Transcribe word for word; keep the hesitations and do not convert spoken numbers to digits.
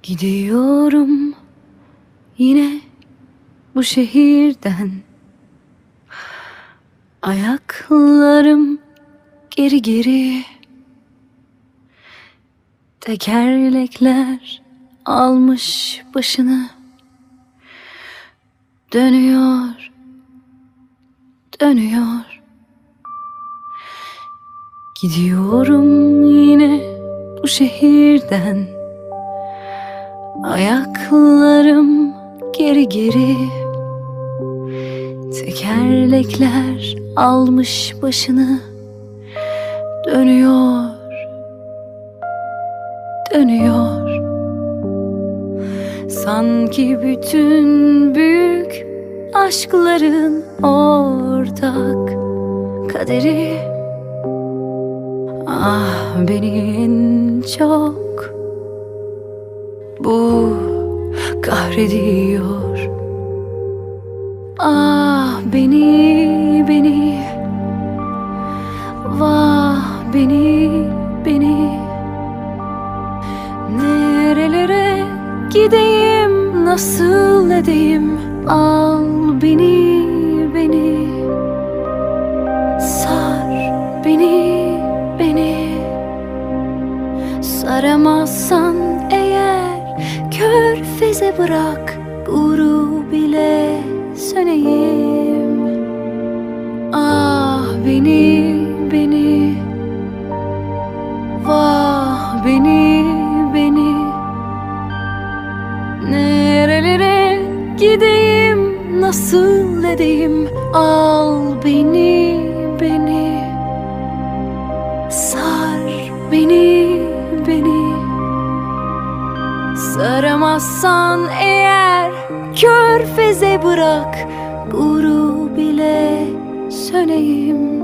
Gidiyorum yine bu şehirden. Ayaklarım geri geri, tekerlekler almış başını. Dönüyor, dönüyor. Gidiyorum yine bu şehirden. Ayaklarım geri geri, tekerlekler almış başını. Dönüyor, dönüyor. Sanki bütün büyük aşkların ortak kaderi. Ah, beni en çok bu kahrediyor. Ah, beni, beni, vah beni, beni. Nerelere gideyim, nasıl edeyim? Al beni, beni, sar beni, beni. Saramazsan eğer, körfeze bırak, grup bile söneyim. Ah, beni, beni, vah beni, beni. Nerelere gideyim, nasıl edeyim? Al beni, beni, sar beni, beni. Saramazsan eğer, körfeze bırak, grup bile söneyim.